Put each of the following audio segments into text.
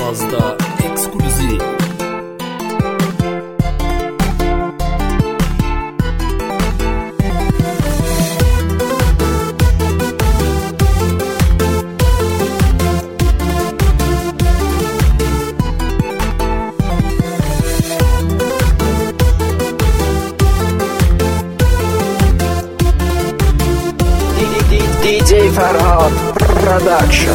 Volazda ekskluziv. DJ Ferhat Production.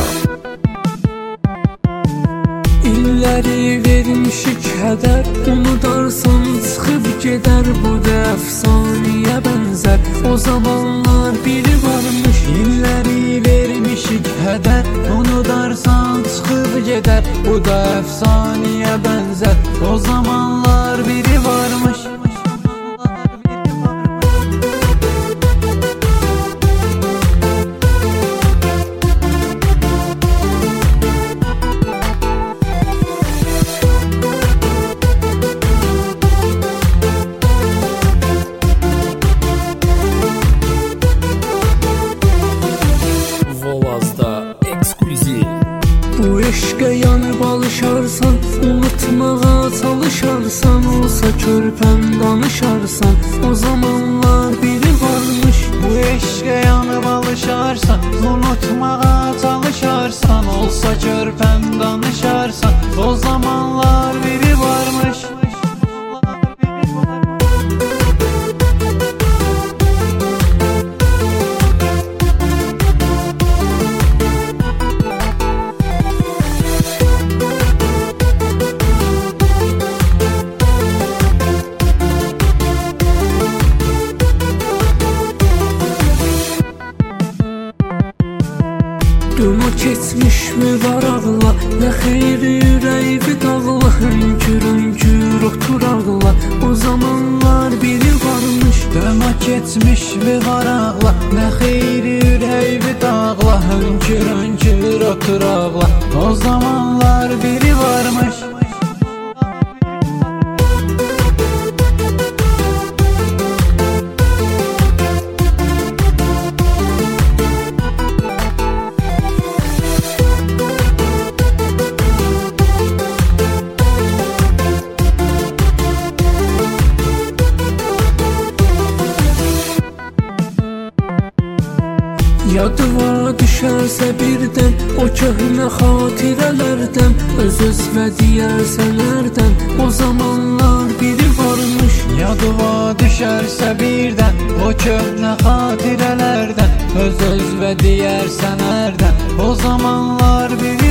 İlləri vermişik hədər, unudarsan çıxıb gedər. Bu da əfsanəyə bənzər, o zamanlar biri varmış. İlləri vermişik hədər, unudarsan çıxıb gedər. Bu da əfsanəyə bənzər, o zamanlar biri varmış. Bu eşqə yanıb alışarsan, unutmağa çalışarsan, olsa körpəm danışarsan, o zamanlar biri varmış. Bu eşqə yanıb alışarsan, unutmağa çalışarsan, olsa körpəm danışarsan, o zamanlar biri varmış. Duma keçmiş mi var ağla, nə xeyri ürəyi dağla, hönkür otur ağla, o zamanlar biri varmış. Duma keçmiş mi var ağla, nə xeyri ürəyi dağla, hönkür otur ağla, o zamanlar biri varmış. Yadıma düşərsə birdən o köhnə xatirələrdən, öz və deyərsələrdən, o zamanlar biri varmış. Yadıma düşərsə birdən o köhnə xatirələrdən, öz və deyərsələrdən, o zamanlar biri